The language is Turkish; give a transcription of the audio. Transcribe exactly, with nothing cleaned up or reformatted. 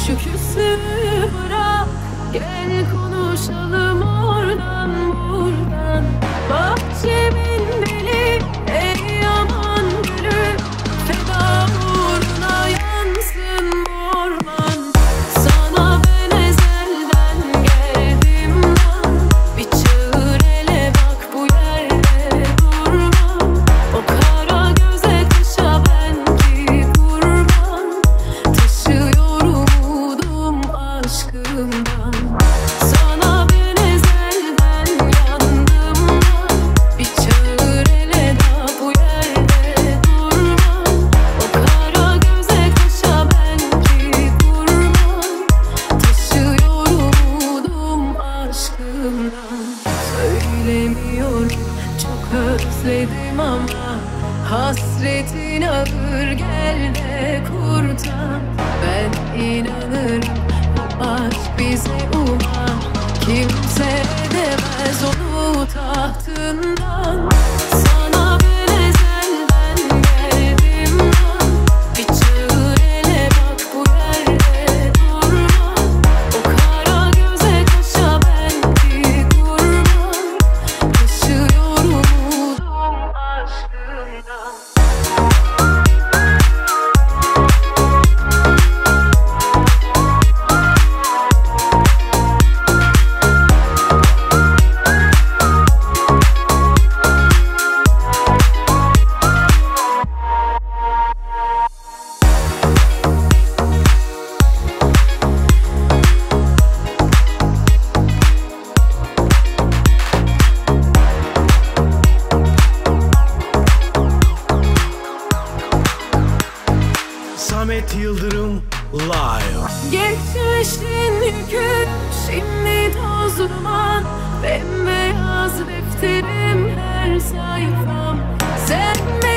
Şu küsü bırak, gel konuşalım oradan buradan. Bahçemin beli, ey yaman gülü, feda uğruna yansın bu orman. Sana ben ezelden geldim lan, bir çığır ele bak bu yerde durmam. O kara göze kışa ben ki kurban, taşıyorum umudum aşkımdan. Sana ben ezelden yandım lan, bir çığır ele da bu yerde durmam. O kara göze kışa ben ki kurban, taşıyorum umudum aşkımdan. Söylemiyorum, çok özledim ama hasretin ağır, gel de kurtar. Ben inanırım bu aşk bize umar, kimse edemez onu tahtından. Sana ben ezelden geldim lan, bir çığır ele bak bu yerde durmam. O kara göze kaşa ben ki kurban, taşıyorum umudum aşkından. Samet Yıldırım Live. Geçmişin yükü şimdi toz duman, bembeyaz defterim her sayfam. Sen